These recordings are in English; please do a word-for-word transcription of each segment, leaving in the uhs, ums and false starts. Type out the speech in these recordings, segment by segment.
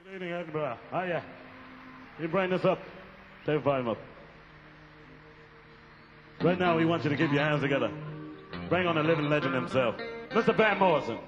Good evening, Edinburgh. Oh, yeah. You bring this up. Take volume up. Right now, we want you to keep your hands together. Bring on the living legend himself, Mister Van Morrison.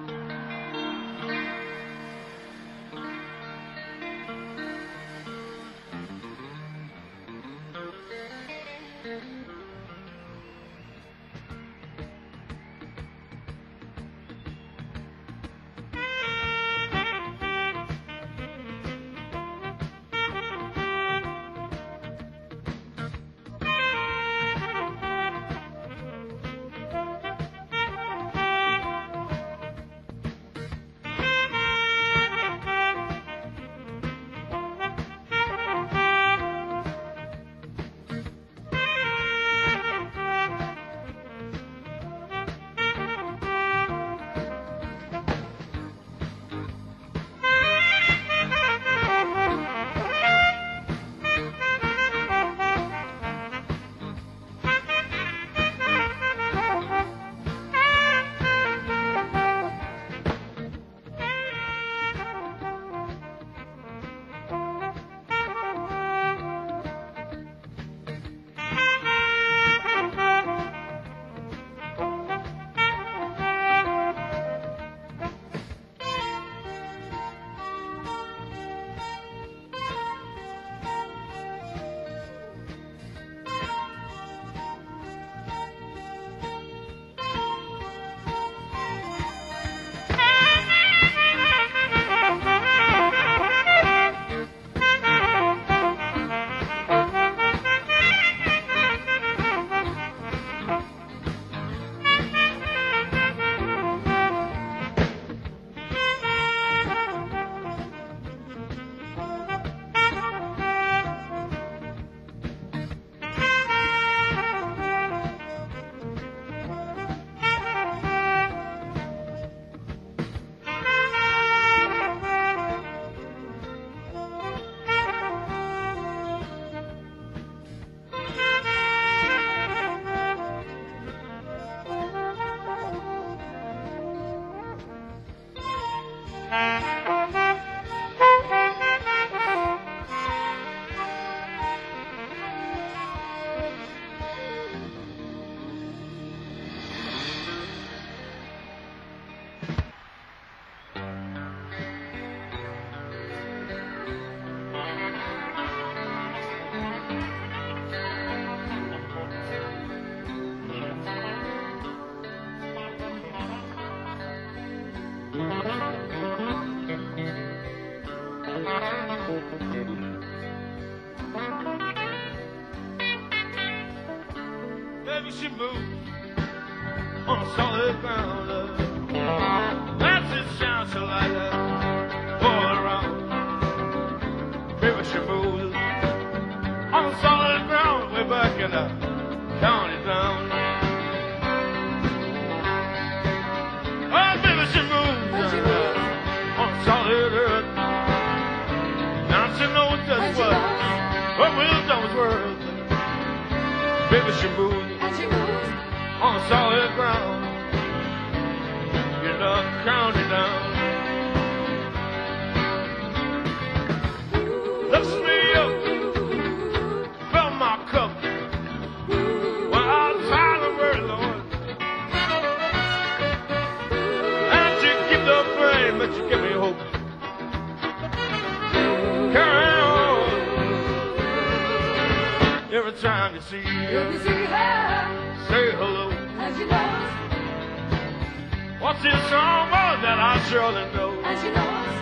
Baby, she moves on solid ground. Uh, that's it, sounds so like that. All around. Baby, she moves on solid ground. Way back in the county town. Oh, baby, she moves uh, on solid earth. Now she knows just what her wisdom is worth. Baby, she moves on solid ground. You know, county down. Lifts me up from my cup when I was silent word, Lord. And you keep the flame, but you give me hope. Carry on. Every time you see her, say hello. And she knows. What's this song oh, that I surely know? And she knows.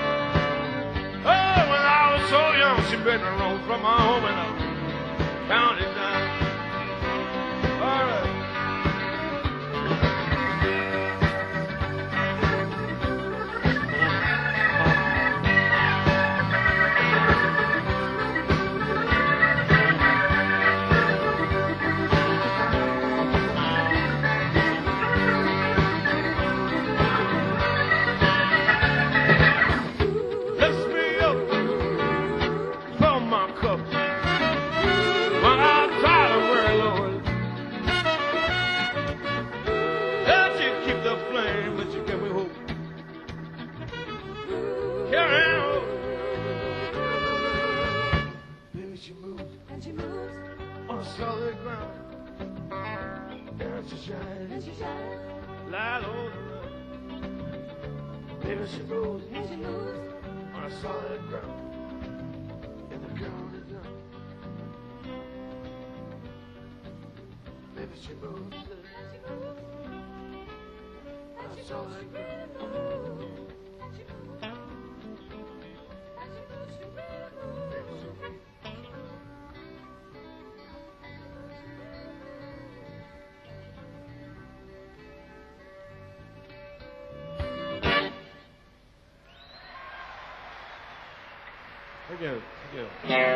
Oh, when I was so young, she been a road from my home and I counted down. All right. Lifts me up from my cup when I Maybe she moves, she moves on a solid ground. And the ground is down. Maybe she moves, she moves on a solid ground. Thank you. Thank you.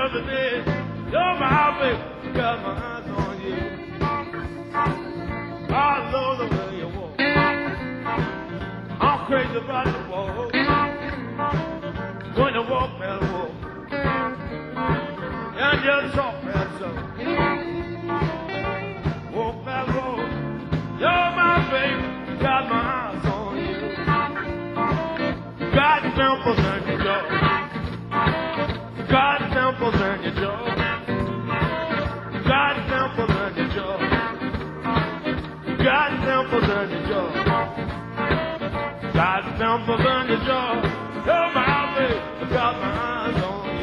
every day. You're my baby, got my eyes on you. I love the way you walk. I'm crazy about the walk. When you walk that walk, and you talk that talk. Walk that walk. You're my baby, got my eyes on you. Got dimples in your jaw. Got dimples in your jaw. Got dimples in your jaw. Got dimples in your jaw. Got dimples in your jaw. You're my baby, got my eyes on you.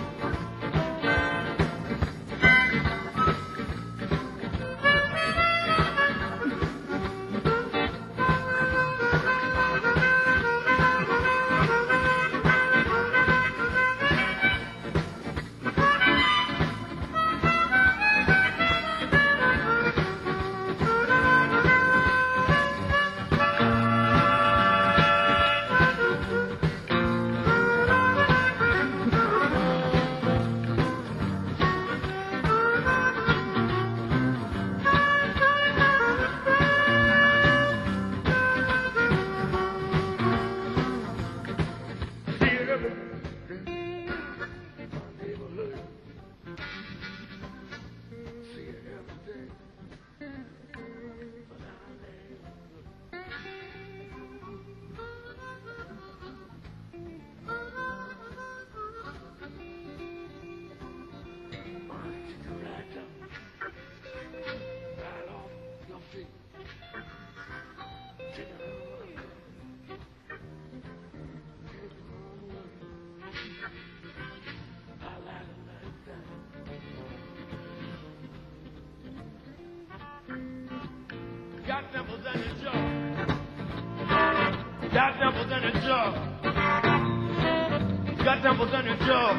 Got dimples in your jaw. Got dimples in your jaw. Got dimples in your jaw.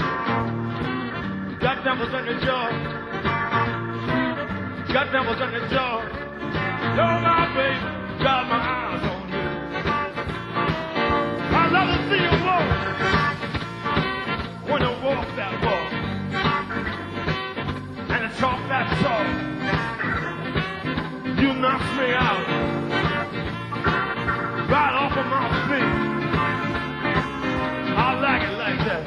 Got dimples in your jaw. Got dimples in your jaw. You're my baby, got my eyes on you. I love to see you walk. When you walk that walk. And you talk that talk. You knock me out, right off of my feet. I like it like that.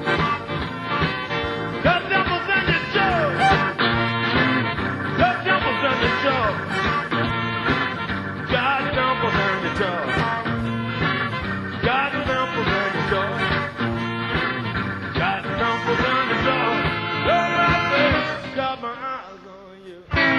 The devil's in your jaw. The devil's in your jaw. God devil's in your jaw. God devil's in your jaw. God devil's in your jaw. Oh, my baby, got my eyes on you.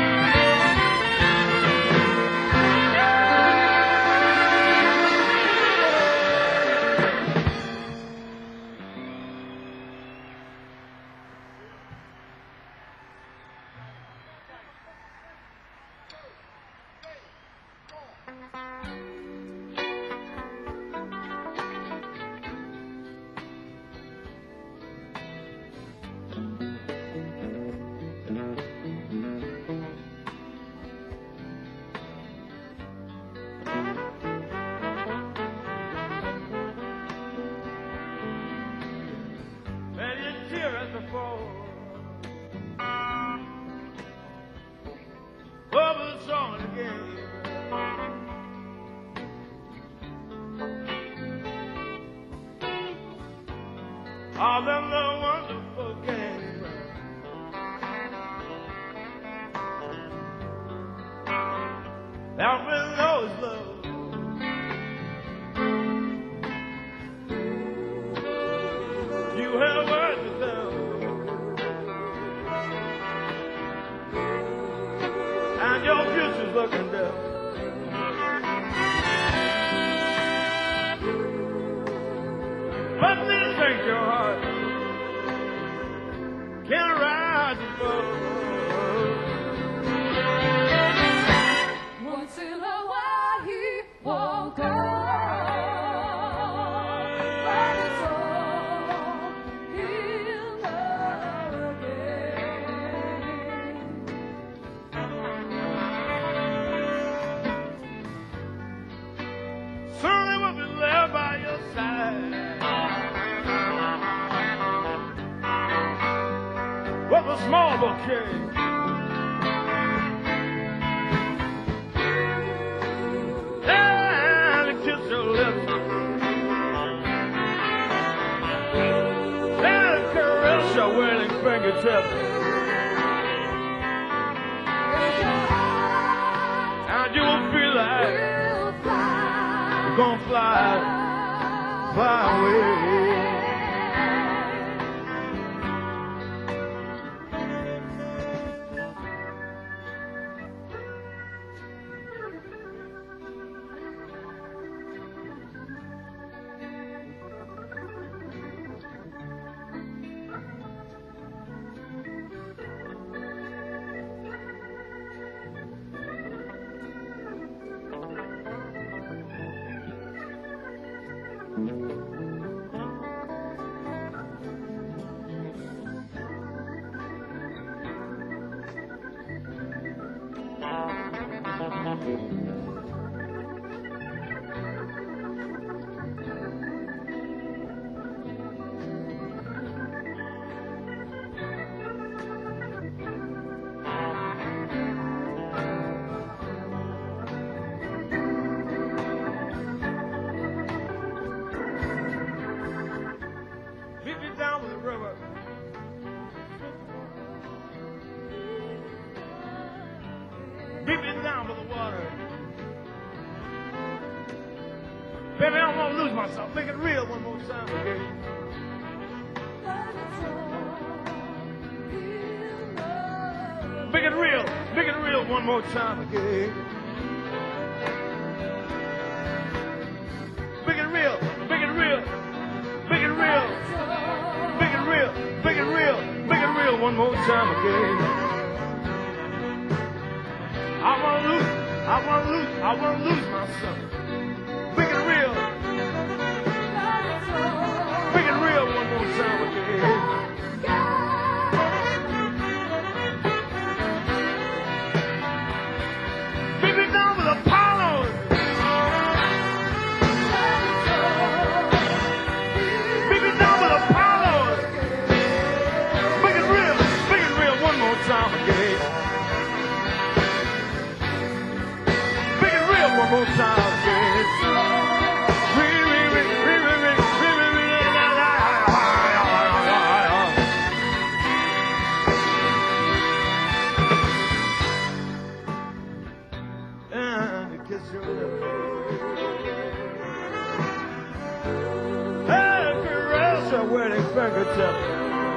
Bubbles on again. All them little wonderful games. That really knows love. You have words to tell. And your future's looking down. But this ain't your heart. Can't rise above. Once in a while he won't go. But it's all he'll know again. Soon it will be left by your side. with a small bouquet. And to kiss your lips. And to caress your willing fingertips. And you will feel like you're gonna fly, fly away. Meet me down with the river. Meet me down with the water. Baby, I don't want to lose myself. Make it real one more time, okay? Make it real. Make it real one more time, okay? Make it real. Make it real. Make it real. Make it real. Make it real. Make it real one more time, okay? I wanna lose, I wanna lose, I wanna lose myself. Make it real. Make it real one more time again. Meet me down with Apollo. Meet me down with Apollo. Make it real, make it real one more time again. One more time, yes. Re, re, re, re, re, re, re, re, re, la, la, and you kiss your lips. And caress your wedding fingertips.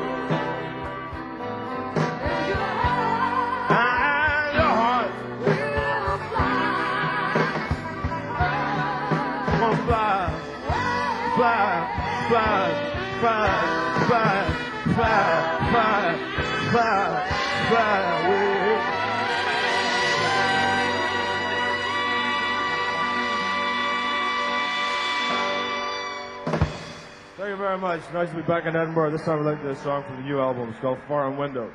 Fly, fly, fly, fly, fly, fly, fly, fly away. Thank you very much. Nice to be back in Edinburgh. This time I'd like to do a song from the new album. It's called Foreign Window.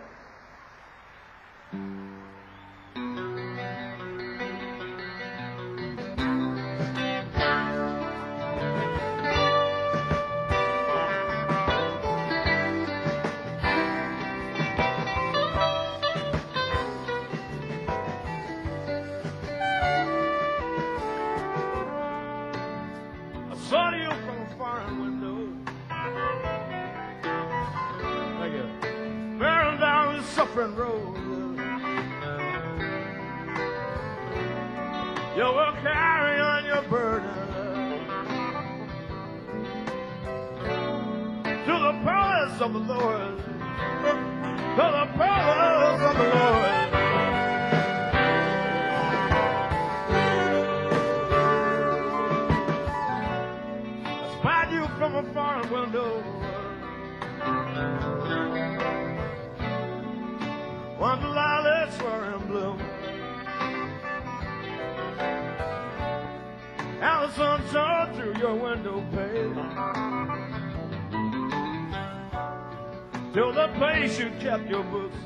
Saw you from a foreign window. Thank you. Bearing down the suffering road. You will carry on your burden to the palace of the Lord. To the palace of the Lord. From a foreign window, when the lilacs were in bloom, and the sun shone through your window pane, till the place you kept your books,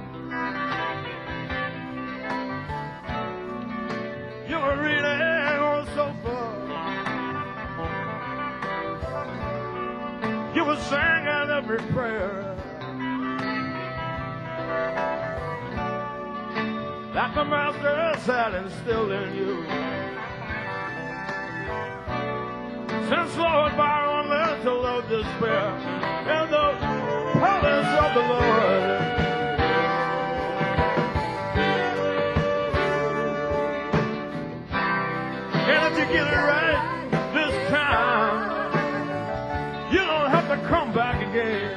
you were reading on the sofa. You were singing every prayer. like the master's had instilled in you. Since Lord Byron learned to love despair and the promise of the Lord. And if you get it right this time, you don't have to come back again.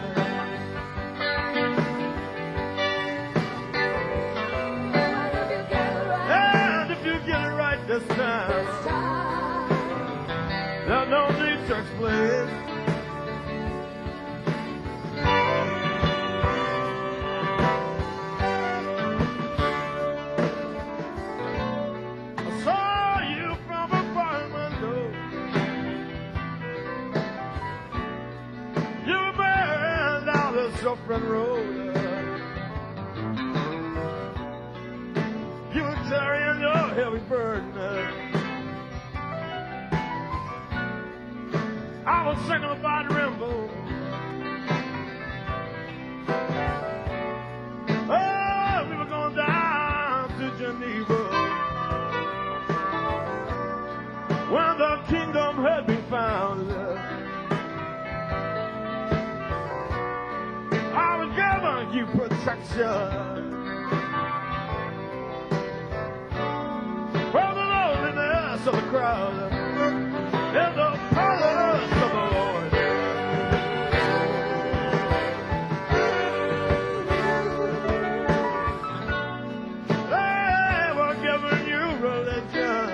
And if you get it right this time, there's no need to explain. I saw you from a far window. You were bearing down the suffering road. You were carrying your heavy burden. I was singing about Rimbo. Oh, we were going down to Geneva when the kingdom had been found. I was giving you protection from the loneliness of the crowd and the palace of the Lord. They were giving you religion,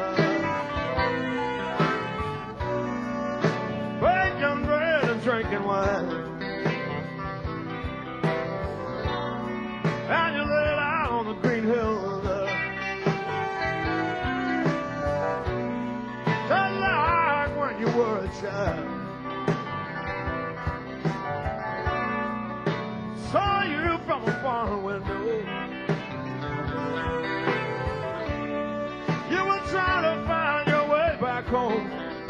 baking bread and drinking wine, and you laid out on the green hills. You were a child. Saw you from a far window. You were trying to find your way back home.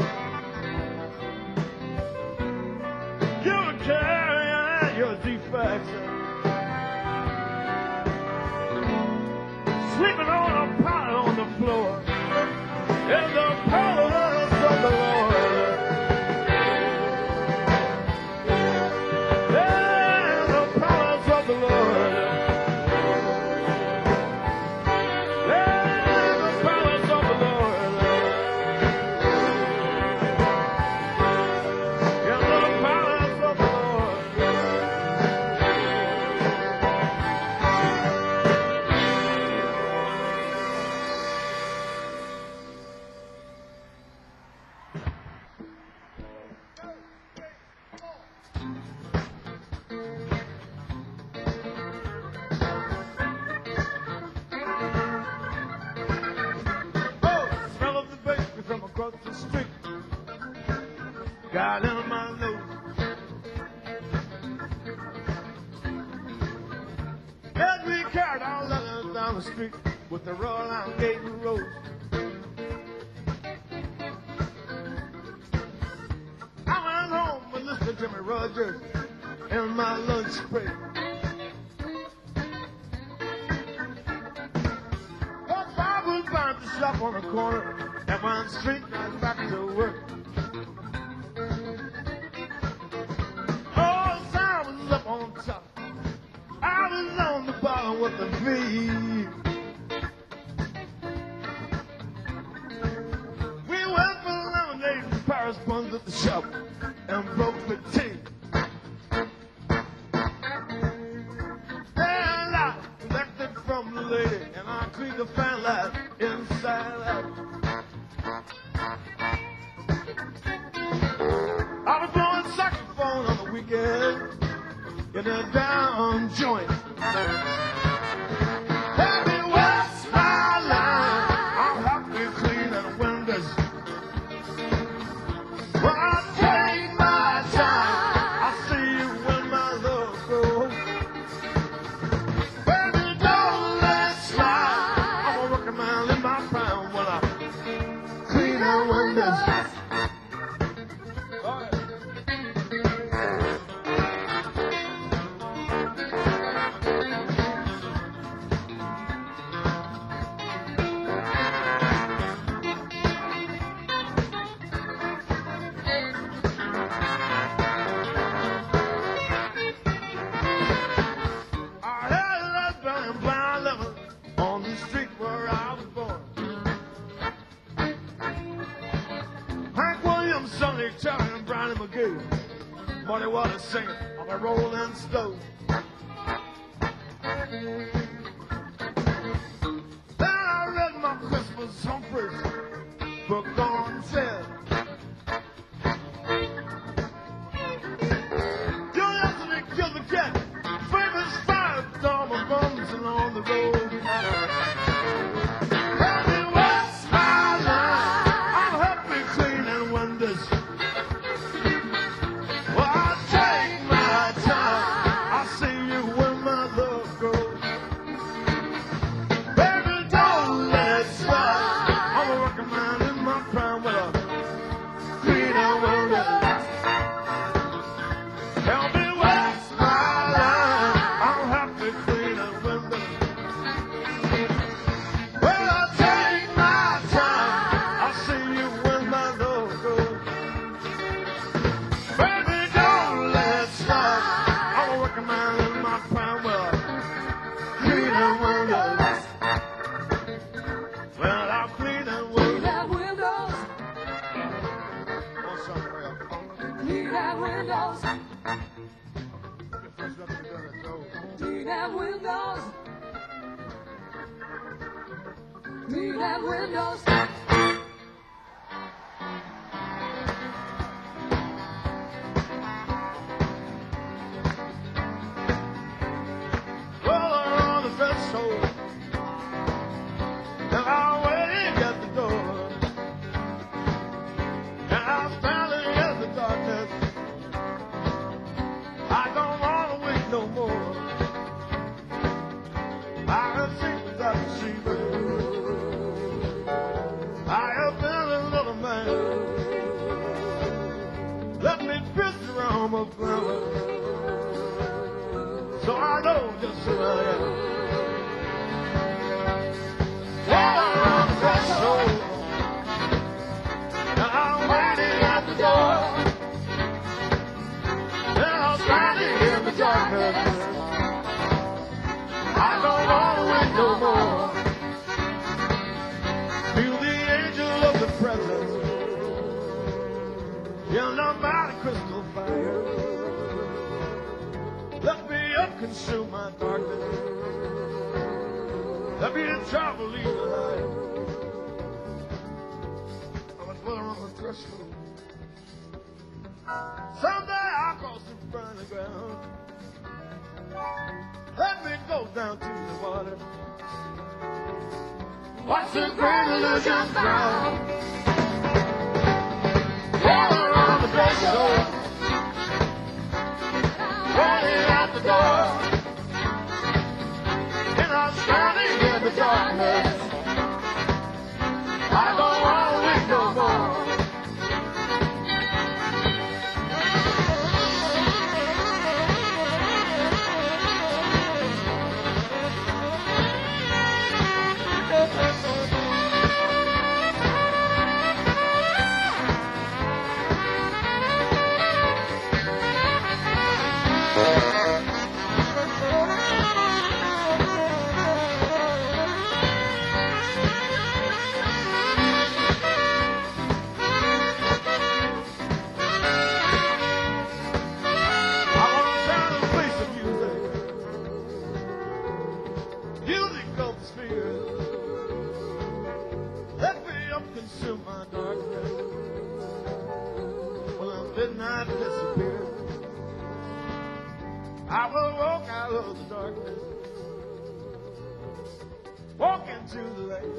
You were carrying your defects, sleeping on a pallet on the floor in the palace of the Lord. The street got in my nose. As we carried our letters down the street with the roll out gate and rose. I went home and listened to Jimmy Rogers in my lunch break. But I was bound to shop on the corner. At one street, I was back to work. Oh, the sun was up on top. I was on the bottom with the V. We went for lemonade and Paris buns at the shop and broke the tea. And I collected from the lady and I cleaned the fan light inside out. I was blowing saxophone on the weekend in a down joint. Baby, what's my line? I'm happy cleaning windows. Well, I take my time. I see you when my love goes. Baby, don't let it slide. I'm a working man in my prime when I clean the windows. what is singing of a rolling stone. Then I read my Christmas home praise book on said, Joe yesterday killed the cat, famous five dollar bums along the road. Tell me what's my line? I'll help me clean and windows. Well, I'll take my time. I'll see you when my love goes. Baby, don't let it slide. I'm a working man in my prime with a clean and windows. Tell me what's my line? I'll have to clean and windows. Well, I'll take my time. I'll see you when my love goes. Baby, don't let it slide. I'm a working man in my prime with a clean and windows. Well, I'll clean and Clean windows. that windows. Oh, sorry, well, Clean that windows. your first record is gonna go. Clean that windows. Clean that windows. Roll around the threshold, and I'll wait at the door. And I'm standing in the darkness. I don't want to wait no more. I have seen without deceiving. I have been a little man. Let me pierce the realm of glamour, so I know just who I am. Roll around the threshold, and I'm waiting at the door. And I'm standing in the darkness. I don't want to wait no more. Feel the angel of the presence in the mighty crystal fire. Let me up consume my darkness. Let me in trouble leave the light. I'm a dweller on the threshold. Someday I'll cross the burning ground. Let me go down to the water. Watch the great illusion drown. Roll around the threshold, waiting at the door. And I'm standing in the darkness. I don't want to wait no more. I want to find a place of music. Music of the spirit. Let me up consume my darkness. When the midnight disappears, I will walk out of the darkness, walk into the light.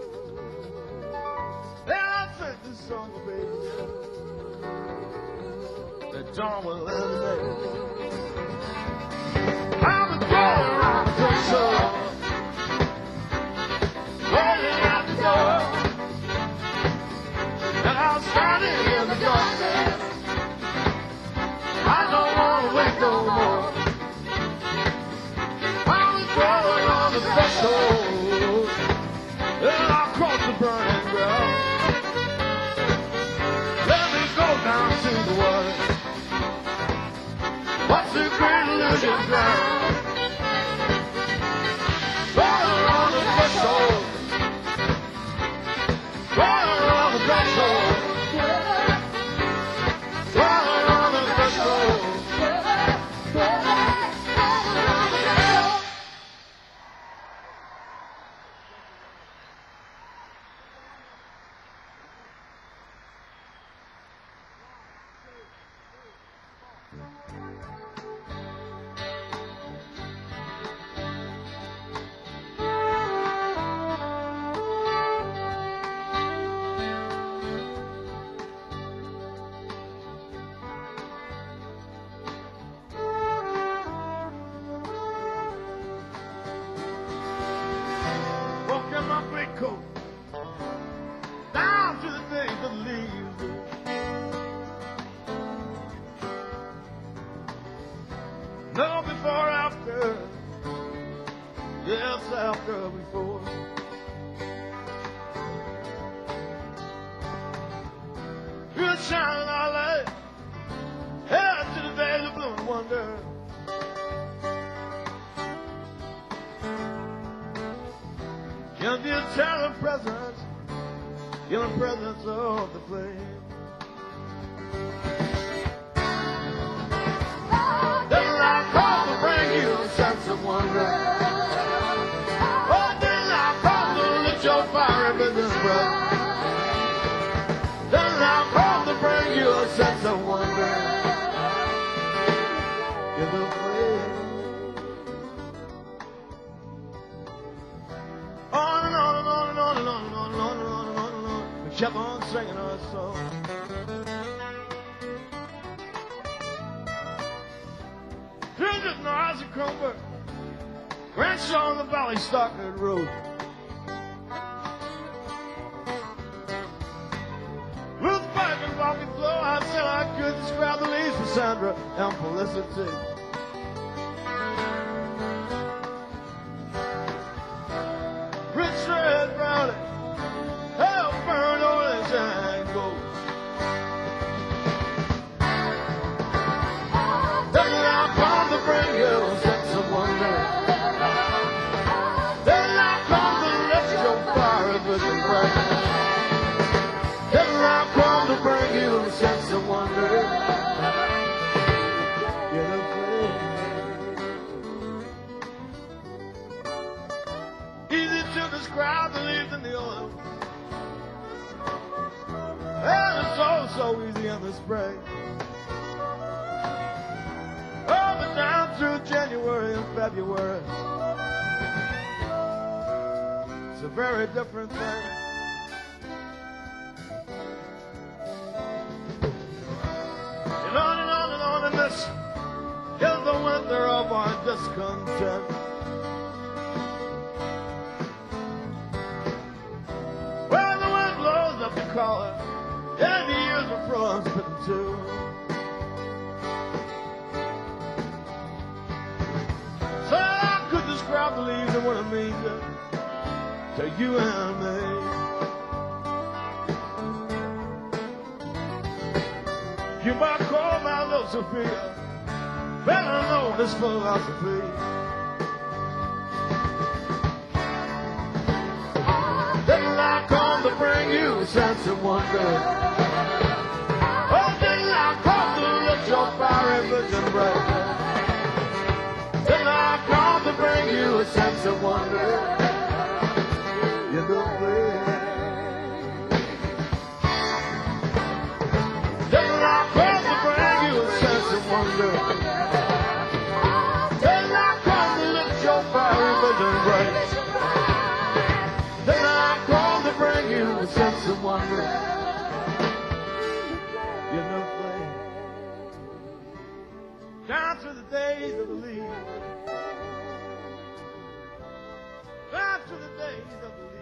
Then I'll sing this song of baby. The dawn will illuminate. I'm a dweller on the threshold, waiting at the door. And I'm standing in the darkness. I don't want to wait no more. I'm a dweller on the threshold, and I'll cross the burning ground. Let me go down to the water. What's the great illusion ground? Dweller on the threshold, dweller on the threshold, dweller on the threshold. Yes, after before. You shine our light, head to the days of blue and wonder. You're the eternal presence, you're the presence of the flame. Then I come to bring you a sense of wonder. Oh, then I come to lift your fire with this breath. Then I come to bring you a sense of wonder. You're the flame. On and on and on and on and on and on and on and on and on and on. We kept on singing our song. Here's just nice and comfort. Ranch on the Valley Stockade Road. With the pipe and rocket flow, I said I could describe the leaves for Sandra and Felicity. Rich red brownie, hell burned orange and gold. Then I come to bring you a sense of wonder. Then I come to lift your fire with your breath. Then I come to bring you a sense of wonder. You're the flame. Easy to describe the leaves in the oil. And it's all so easy in the spring. Oh, but down through January and February, it's a very different thing. And on and on and on, and this is the winter of our discontent. Well, the wind blows up the collar, and the years are frostbitten too. So I could describe the leaves and what it means to, to you and me. You might call my love Sophia, better known as philosophy. Then I come to bring you a sense of wonder. Oh, then I come to lift your fiery vision bright. Then I come to bring you a sense of wonder. You're the flame. Then I come to bring you a sense of wonder. Then I come to lift your fiery vision bright. Then I come to bring you a sense of wonder. You're the flame. Down through the days of the leaves. Down through the days of the leaves.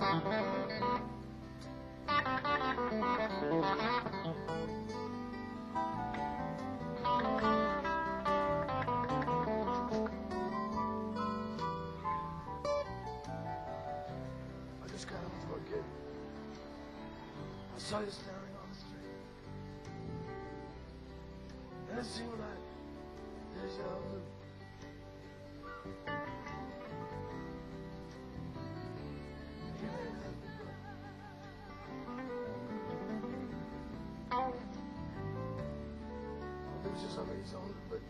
just can't forget. I saw you standing on the street, and it seemed like deja vu. You didn't have to go. Oh, it was just something you saw, but.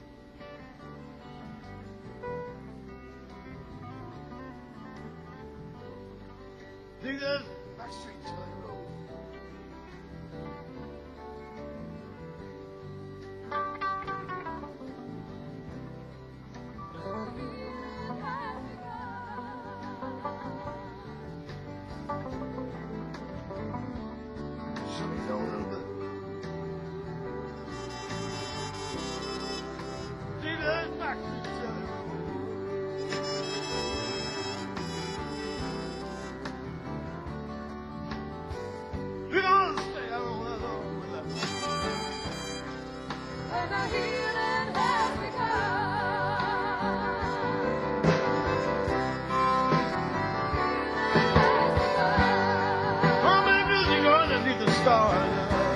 Think that Backstreet Jelly Roll. Show me know a little bit. Think that Backstreet Jelly Roll. We're gonna stay alone, alone with us. And the healing has begun. How many music underneath the stars?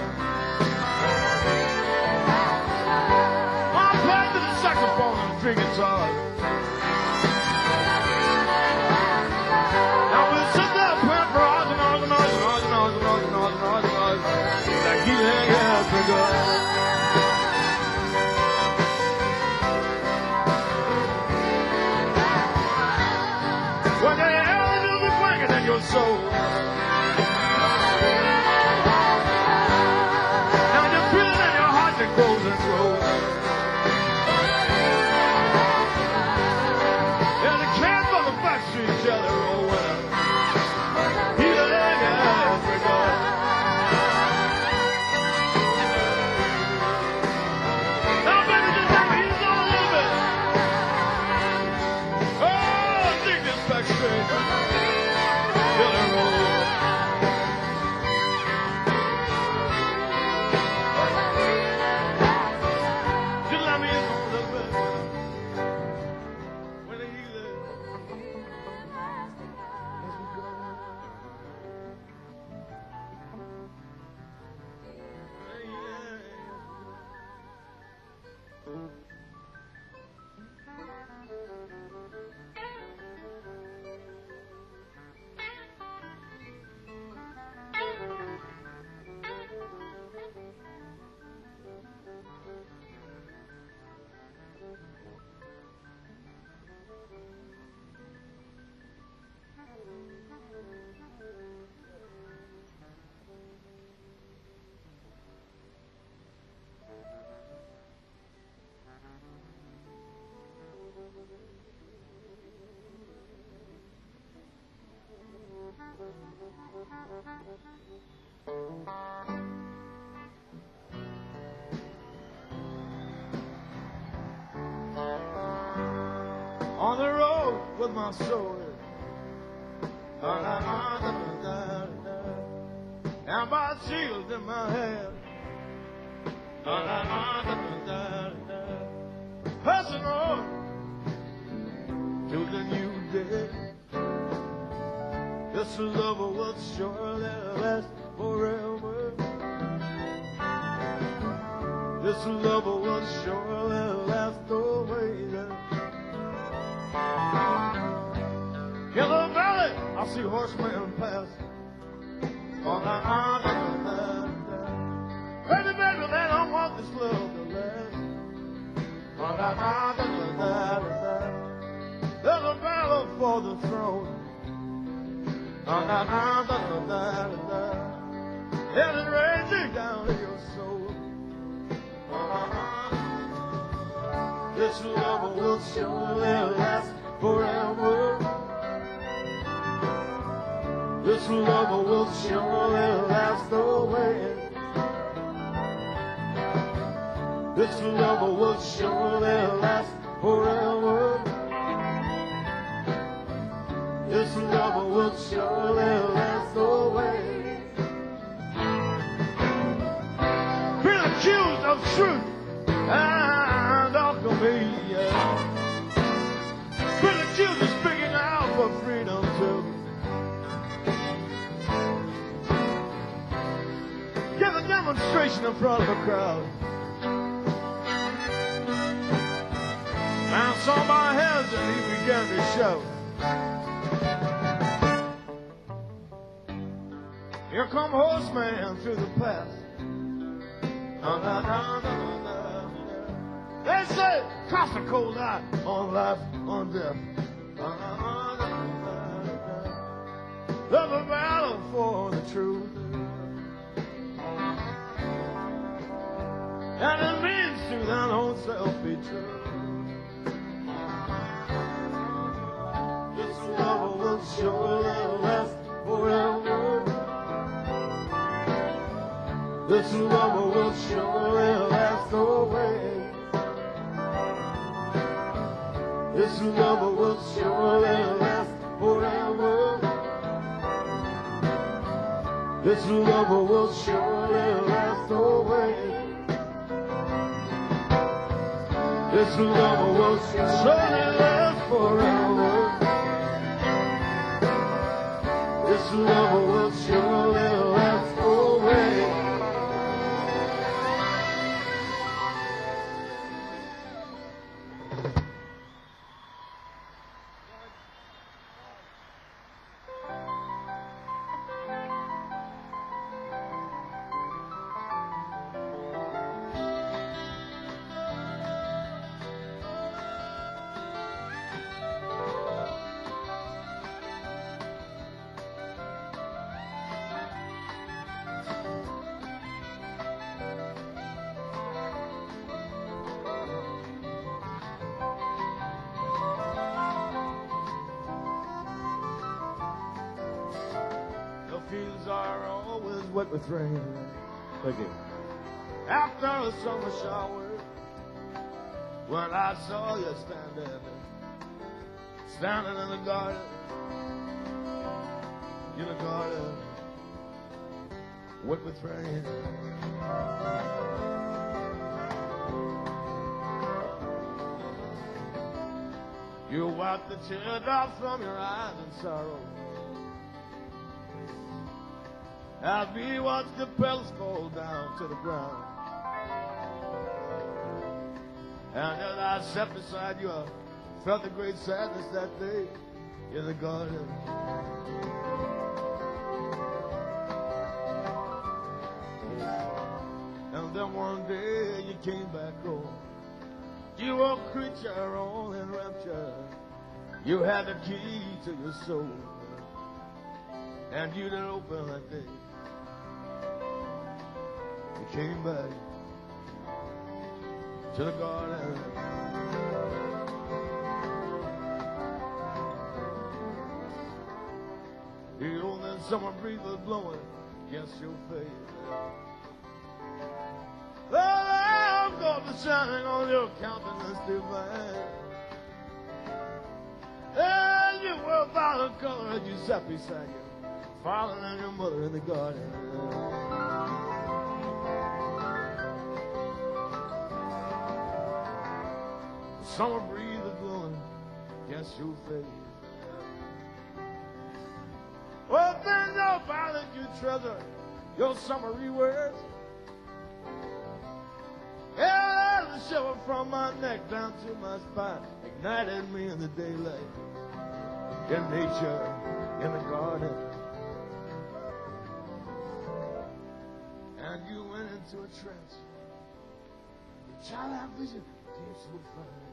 I'm playing to the saxophone and string guitar. Now we'll sit there playing for hours and hours and hours and hours and hours and hours and hours and hours and hours. Like healing has begun. When the hell music blanket in your soul. Now you feel it in your heart that grows and grows. There's a can for the Backstreet Jelly Roll winner. Healing has begun. Now baby, just let me ease on a little bit. Oh, dig this Backstreet Jelly Roll. Just let me ease on a little bit. When the healing has begun. On the road with my soul. And my shield in my hand. Passing on to the new day. This love will surely last forever. This love will surely last always. In the valley, I see horsemen pass. On the island, baby, baby, they don't want this love to last. On the island, there's a battle for the throne. On the island, and it raging down in your soul. This love will surely last forever. This love will surely last always. This love will surely last forever. This This love will surely last always. Been accused of truth and alchemy. Been accused of speaking out for freedom too. Give a demonstration in front of a crowd. I saw my hands and he began to shout. Here come horseman through the path. Na, na, na, na, na, na. They say, cast a cold eye on life, on death. Na, na, na, na, na, na. There's a battle for the truth. And it means to thine own self be true. This love will surely last forever. This love will surely last always. This love will surely last forever. This love will surely last always. This love will surely last forever. This love will surely last always. Fields are always wet with rain. Thank you. After a summer shower, when I saw you standing, standing in the garden, in the garden, wet with rain. You wiped the teardrops from your eyes in sorrow. As we watched the petals fall down to the ground. And as I sat beside you, I felt the great sadness that day in the garden. And then one day you came back home. You were a creature all in rapture. You had the key to your soul. And you didn't open that day. You came back to the garden. The old and summer breeze was blowing against your face. The lamp gold was shining on your countenance divine. And you were about the color as you sat beside you, father and your mother in the garden. The summer breeze was blowing against your face. Well, then your violet you treasure your summery words. Yeah, the shiver from my neck down to my spine ignited me in the daylight, in nature, in the garden. And you went into a trance. Your childlike vision came so fine.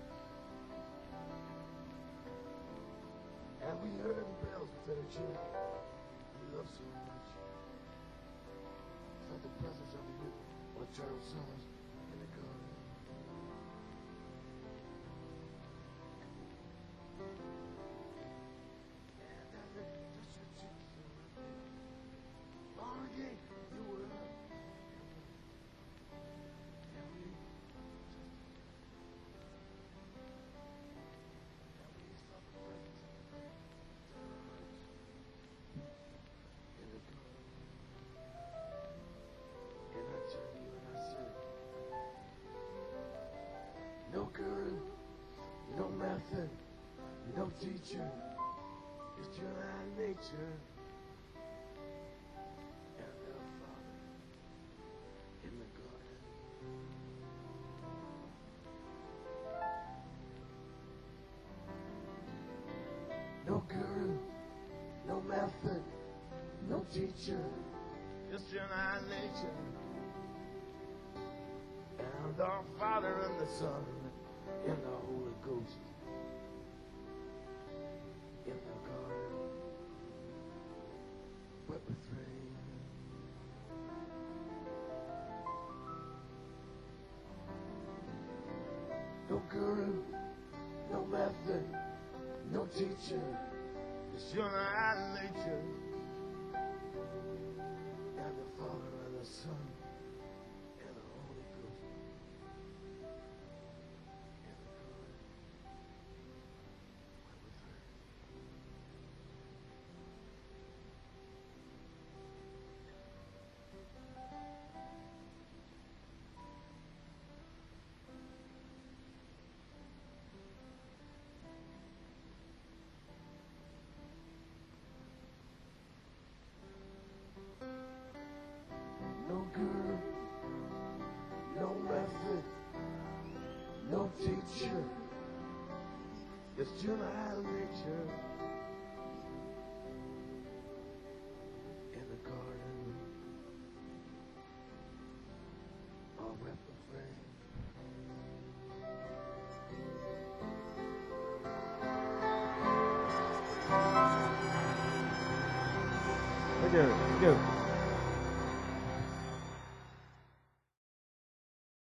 And we heard the bells within a church we love so much. Felt the presence of you on eternal summers in the garden. And as it touched your cheeks and my face, long again you were up. And we and we felt the presence of the No guru, no method, no teacher. It's your own nature. And the Father in the garden. No guru, no method, no teacher. It's your own nature. And the Father and the Son and the Holy Ghost in the garden wet with rain. No guru, no method, no teacher. It's your own nature. And the Father and the Son and the Holy Ghost in the garden wet with rain. No guru, no method, no teacher. It's your own nature. In the garden, all wet with rain. Thank you. Thank you.